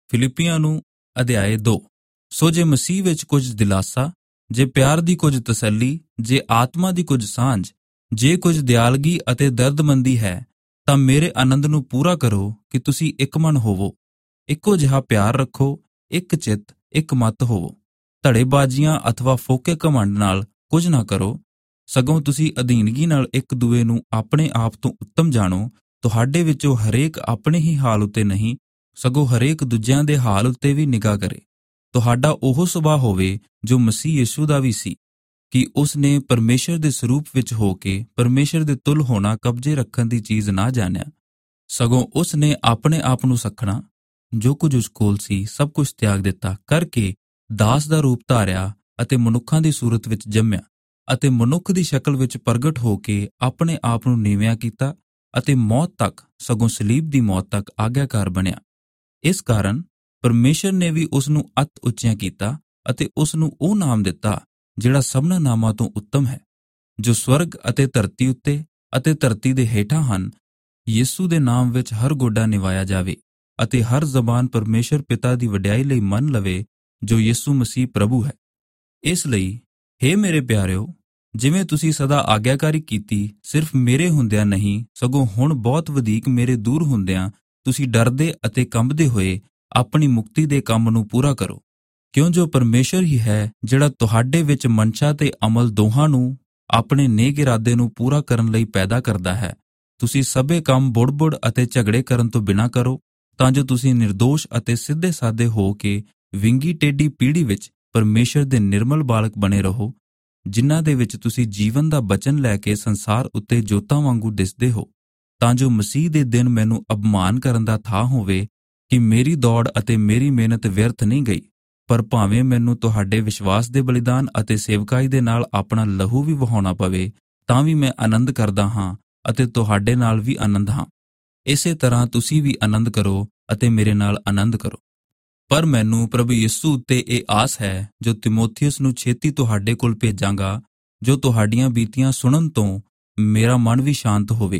ਫਿਲਿੱਪੀਆਂ ਨੂੰ ਅਧਿਆਇ 2। ਸੋ ਜੇ ਮਸੀਹ ਵਿੱਚ ਕੁਝ ਦਿਲਾਸਾ, ਜੇ ਪਿਆਰ ਦੀ ਕੁਝ ਤਸੱਲੀ, ਜੇ ਆਤਮਾ ਦੀ ਕੁਝ ਸਾਂਝ, ਜੇ ਕੁਝ ਦਿਆਲਗੀ ਅਤੇ ਦਰਦਮੰਦੀ ਹੈ, ਤਾਂ ਮੇਰੇ ਆਨੰਦ ਨੂੰ ਪੂਰਾ ਕਰੋ ਕਿ ਤੁਸੀਂ ਇੱਕ ਮਨ ਹੋਵੋ, ਇੱਕੋ ਜਿਹਾ ਪਿਆਰ ਰੱਖੋ, ਇੱਕ ਚਿੱਤ, ਇੱਕ ਮਤ ਹੋਵੋ। ਧੜੇਬਾਜ਼ੀਆਂ ਅਥਵਾ ਫੋਕੇ ਘਮੰਡ ਨਾਲ ਕੁਝ ਨਾ ਕਰੋ, ਸਗੋਂ ਤੁਸੀਂ ਅਧੀਨਗੀ ਨਾਲ ਇੱਕ ਦੂਏ ਨੂੰ ਆਪਣੇ ਆਪ ਤੋਂ ਉੱਤਮ ਜਾਣੋ। ਤੁਹਾਡੇ ਵਿੱਚੋਂ ਹਰੇਕ ਆਪਣੇ ਹੀ ਹਾਲ ਉੱਤੇ ਨਹੀਂ, ਸਗੋਂ ਹਰੇਕ ਦੂਜਿਆਂ ਦੇ ਹਾਲ ਉੱਤੇ ਵੀ ਨਿਗਾਹ ਕਰੇ। ਤੁਹਾਡਾ ਉਹ ਸੁਭਾਅ ਹੋਵੇ ਜੋ ਮਸੀਹ ਯਿਸੂ ਦਾ ਵੀ ਸੀ, ਕਿ ਉਸ ਨੇ ਪਰਮੇਸ਼ਰ ਦੇ ਸਰੂਪ ਵਿੱਚ ਹੋ ਕੇ ਪਰਮੇਸ਼ਰ ਦੇ ਤੁਲ ਹੋਣਾ ਕਬਜ਼ੇ ਰੱਖਣ ਦੀ ਚੀਜ਼ ਨਾ ਜਾਣਿਆ, ਸਗੋਂ ਉਸ ਨੇ ਆਪਣੇ ਆਪ ਨੂੰ ਸੱਖਣਾ, ਜੋ ਕੁਝ ਉਸ ਕੋਲ ਸੀ ਸਭ ਕੁਝ ਤਿਆਗ ਦਿੱਤਾ, ਕਰਕੇ ਦਾਸ ਦਾ ਰੂਪ ਧਾਰਿਆ ਅਤੇ ਮਨੁੱਖਾਂ ਦੀ ਸੂਰਤ ਵਿੱਚ ਜੰਮਿਆ, ਅਤੇ ਮਨੁੱਖ ਦੀ ਸ਼ਕਲ ਵਿੱਚ ਪ੍ਰਗਟ ਹੋ ਕੇ ਆਪਣੇ ਆਪ ਨੂੰ ਨੀਵਿਆਂ ਕੀਤਾ ਅਤੇ ਮੌਤ ਤੱਕ, ਸਗੋਂ ਸਲੀਬ ਦੀ ਮੌਤ ਤੱਕ ਆਗਿਆਕਾਰ ਬਣਿਆ। ਇਸ ਕਾਰਨ ਪਰਮੇਸ਼ਰ ਨੇ ਵੀ ਉਸ ਨੂੰ ਅਤਿ ਉੱਚਿਆਂ ਕੀਤਾ ਅਤੇ ਉਸ ਨੂੰ ਉਹ ਨਾਮ ਦਿੱਤਾ ਜਿਹੜਾ ਸਭਨਾਂ ਨਾਮਾਂ ਤੋਂ ਉੱਤਮ ਹੈ, ਜੋ ਸਵਰਗ ਅਤੇ ਧਰਤੀ ਉੱਤੇ ਅਤੇ ਧਰਤੀ ਦੇ ਹੇਠਾਂ ਹਨ। ਯਿਸੂ ਦੇ ਨਾਮ ਵਿੱਚ ਹਰ ਗੋਡਾ ਨਿਵਾਇਆ ਜਾਵੇ ਅਤੇ ਹਰ ਜ਼ਬਾਨ ਪਰਮੇਸ਼ਰ ਪਿਤਾ ਦੀ ਵਡਿਆਈ ਲਈ ਮੰਨ ਲਵੇ, ਜੋ ਯਿਸੂ ਮਸੀਹ ਪ੍ਰਭੂ ਹੈ। ਇਸ ਲਈ ਹੇ ਮੇਰੇ ਪਿਆਰਿਓ, ਜਿਵੇਂ ਤੁਸੀਂ ਸਦਾ ਆਗਿਆਕਾਰੀ ਕੀਤੀ, ਸਿਰਫ ਮੇਰੇ ਹੁੰਦਿਆਂ ਨਹੀਂ, ਸਗੋਂ ਹੁਣ ਬਹੁਤ ਵਧੇਕ ਮੇਰੇ ਦੂਰ ਹੁੰਦਿਆਂ ਤੁਸੀਂ ਡਰਦੇ ਅਤੇ ਕੰਬਦੇ ਹੋਏ ਆਪਣੀ ਮੁਕਤੀ ਦੇ ਕੰਮ ਨੂੰ ਪੂਰਾ ਕਰੋ। ਕਿਉਂ ਜੋ ਪਰਮੇਸ਼ਰ ਹੀ ਹੈ ਜਿਹੜਾ ਤੁਹਾਡੇ ਵਿੱਚ ਮਨਸ਼ਾ ਤੇ ਅਮਲ ਦੋਹਾਂ ਨੂੰ ਆਪਣੇ ਨੇਕ ਇਰਾਦੇ ਨੂੰ ਪੂਰਾ ਕਰਨ ਲਈ ਪੈਦਾ ਕਰਦਾ ਹੈ। ਤੁਸੀਂ ਸਭੇ ਕੰਮ ਬੁੜ-ਬੁੜ ਅਤੇ ਝਗੜੇ ਕਰਨ ਤੋਂ ਬਿਨਾਂ ਕਰੋ, ਤਾਂ ਜੋ ਤੁਸੀਂ ਨਿਰਦੋਸ਼ ਅਤੇ ਸਿੱਧੇ ਸਾਦੇ ਹੋ ਕੇ ਵਿੰਗੀ ਟੇਢੀ ਪੀੜ੍ਹੀ ਵਿੱਚ ਪਰਮੇਸ਼ਰ ਦੇ ਨਿਰਮਲ ਬਾਲਕ ਬਣੇ ਰਹੋ, ਜਿਨ੍ਹਾਂ ਦੇ ਵਿੱਚ ਤੁਸੀਂ ਜੀਵਨ ਦਾ ਬਚਨ ਲੈ ਕੇ ਸੰਸਾਰ ਉੱਤੇ ਜੋਤਾਂ ਵਾਂਗੂ ਦਿਸਦੇ ਹੋ, ਤਾਂ ਜੋ ਮਸੀਹ ਦੇ ਦਿਨ ਮੈਨੂੰ ਅਪਮਾਨ ਕਰਨ ਦਾ ਥਾਂ ਹੋਵੇ ਕਿ ਮੇਰੀ ਦੌੜ ਅਤੇ ਮੇਰੀ ਮਿਹਨਤ ਵਿਅਰਥ ਨਹੀਂ ਗਈ। ਪਰ ਭਾਵੇਂ ਮੈਨੂੰ ਤੁਹਾਡੇ ਵਿਸ਼ਵਾਸ ਦੇ ਬਲੀਦਾਨ ਅਤੇ ਸੇਵਕਾਈ ਦੇ ਨਾਲ ਆਪਣਾ ਲਹੂ ਵੀ ਵਹਾਉਣਾ ਪਵੇ, ਤਾਂ ਵੀ ਮੈਂ ਆਨੰਦ ਕਰਦਾ ਹਾਂ ਅਤੇ ਤੁਹਾਡੇ ਨਾਲ ਵੀ ਆਨੰਦ ਹਾਂ। ਇਸੇ ਤਰ੍ਹਾਂ ਤੁਸੀਂ ਵੀ ਆਨੰਦ ਕਰੋ ਅਤੇ ਮੇਰੇ ਨਾਲ ਆਨੰਦ ਕਰੋ। ਪਰ ਮੈਨੂੰ ਪ੍ਰਭੂ ਯਿਸੂ ਉੱਤੇ ਇਹ ਆਸ ਹੈ, ਜੋ ਤਿਮੋਥੀਉਸ ਨੂੰ ਛੇਤੀ ਤੁਹਾਡੇ ਕੋਲ ਭੇਜਾਂਗਾ, ਜੋ ਤੁਹਾਡੀਆਂ ਬੀਤੀਆਂ ਸੁਣਨ ਤੋਂ ਮੇਰਾ ਮਨ ਵੀ ਸ਼ਾਂਤ ਹੋਵੇ,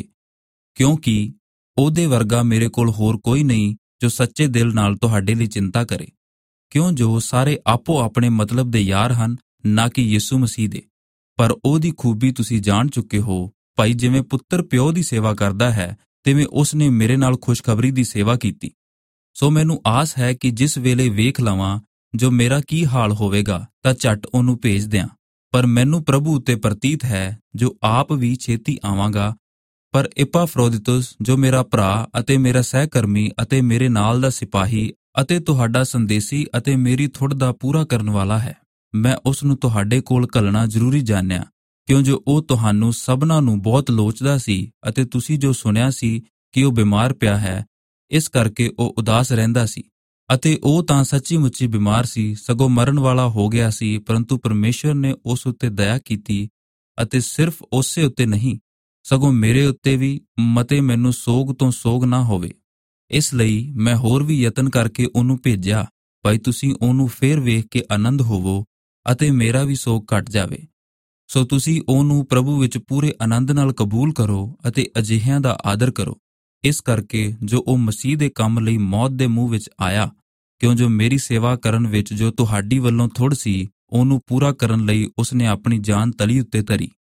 ਕਿਉਂਕਿ ਉਹਦੇ ਵਰਗਾ ਮੇਰੇ ਕੋਲ ਹੋਰ ਕੋਈ ਨਹੀਂ ਜੋ ਸੱਚੇ ਦਿਲ ਨਾਲ ਤੁਹਾਡੇ ਲਈ ਚਿੰਤਾ ਕਰੇ। ਕਿਉਂ ਜੋ ਸਾਰੇ ਆਪੋ ਆਪਣੇ ਮਤਲਬ ਦੇ ਯਾਰ ਹਨ, ਨਾ ਕਿ ਯਿਸੂ ਮਸੀਹ ਦੇ। ਪਰ ਉਹਦੀ ਖੂਬੀ ਤੁਸੀਂ ਜਾਣ ਚੁੱਕੇ ਹੋ। ਭਾਈ ਜਿਵੇਂ ਪੁੱਤਰ ਪਿਓ ਦੀ ਸੇਵਾ ਕਰਦਾ ਹੈ, ਤਿਵੇਂ ਉਸ ਨੇ ਮੇਰੇ ਨਾਲ ਖੁਸ਼ਖਬਰੀ ਦੀ ਸੇਵਾ ਕੀਤੀ। ਸੋ ਮੈਨੂੰ ਆਸ ਹੈ ਕਿ ਜਿਸ ਵੇਲੇ ਵੇਖ ਲਵਾਂ ਜੋ ਮੇਰਾ ਕੀ ਹਾਲ ਹੋਵੇਗਾ, ਤਾਂ ਝੱਟ ਉਹਨੂੰ ਭੇਜ ਦਿਆਂ। ਪਰ ਮੈਨੂੰ ਪ੍ਰਭੂ ਉੱਤੇ ਪ੍ਰਤੀਤ ਹੈ ਜੋ ਆਪ ਵੀ ਛੇਤੀ ਆਵਾਂਗਾ। ਪਰ ਇਪਾਫਰੋਦਿਤੁਸ, ਜੋ ਮੇਰਾ ਭਰਾ ਅਤੇ ਮੇਰਾ ਸਹਿਕਰਮੀ ਅਤੇ ਮੇਰੇ ਨਾਲ ਦਾ ਸਿਪਾਹੀ ਅਤੇ ਤੁਹਾਡਾ ਸੰਦੇਸੀ ਅਤੇ ਮੇਰੀ ਥੁੜ ਦਾ ਪੂਰਾ ਕਰਨ ਵਾਲਾ ਹੈ, ਮੈਂ ਉਸ ਨੂੰ ਤੁਹਾਡੇ ਕੋਲ ਘੱਲਣਾ ਜ਼ਰੂਰੀ ਜਾਣਿਆ, ਕਿਉਂ ਜੋ ਉਹ ਤੁਹਾਨੂੰ ਸਭਨਾਂ ਨੂੰ ਬਹੁਤ ਲੋਚਦਾ ਸੀ ਅਤੇ ਤੁਸੀਂ ਜੋ ਸੁਣਿਆ ਸੀ ਕਿ ਉਹ ਬਿਮਾਰ ਪਿਆ ਹੈ, ਇਸ ਕਰਕੇ ਉਹ ਉਦਾਸ ਰਹਿੰਦਾ ਸੀ। ਅਤੇ ਉਹ ਤਾਂ ਸੱਚੀ ਮੁੱਚੀ ਬਿਮਾਰ ਸੀ, ਸਗੋਂ ਮਰਨ ਵਾਲਾ ਹੋ ਗਿਆ ਸੀ, ਪਰੰਤੂ ਪਰਮੇਸ਼ਰ ਨੇ ਉਸ ਉੱਤੇ ਦਇਆ ਕੀਤੀ, ਅਤੇ ਸਿਰਫ ਉਸੇ ਉੱਤੇ ਨਹੀਂ, ਸਗੋਂ ਮੇਰੇ ਉੱਤੇ ਵੀ, ਮਤੇ ਮੈਨੂੰ ਸੋਗ ਤੋਂ ਸੋਗ ਨਾ ਹੋਵੇ। ਇਸ ਲਈ ਮੈਂ ਹੋਰ ਵੀ ਯਤਨ ਕਰਕੇ ਉਹਨੂੰ ਭੇਜਿਆ, ਭਾਈ ਤੁਸੀਂ ਉਹਨੂੰ ਫੇਰ ਵੇਖ ਕੇ ਆਨੰਦ ਹੋਵੋ ਅਤੇ ਮੇਰਾ ਵੀ ਸੋਗ ਘਟ ਜਾਵੇ। ਸੋ ਤੁਸੀਂ ਉਹਨੂੰ ਪ੍ਰਭੂ ਵਿੱਚ ਪੂਰੇ ਆਨੰਦ ਨਾਲ ਕਬੂਲ ਕਰੋ ਅਤੇ ਅਜਿਹਿਆਂ ਦਾ ਆਦਰ ਕਰੋ, ਇਸ ਕਰਕੇ ਜੋ ਉਹ ਮਸੀਹ ਦੇ ਕੰਮ ਲਈ ਮੌਤ ਦੇ ਮੂੰਹ ਵਿੱਚ ਆਇਆ, ਕਿਉਂ ਜੋ ਮੇਰੀ ਸੇਵਾ ਕਰਨ ਵਿੱਚ ਜੋ ਤੁਹਾਡੀ ਵੱਲੋਂ ਥੁੜ ਸੀ, ਉਹਨੂੰ ਪੂਰਾ ਕਰਨ ਲਈ ਉਸਨੇ ਆਪਣੀ ਜਾਨ ਤਲੀ ਉੱਤੇ ਧਰੀ।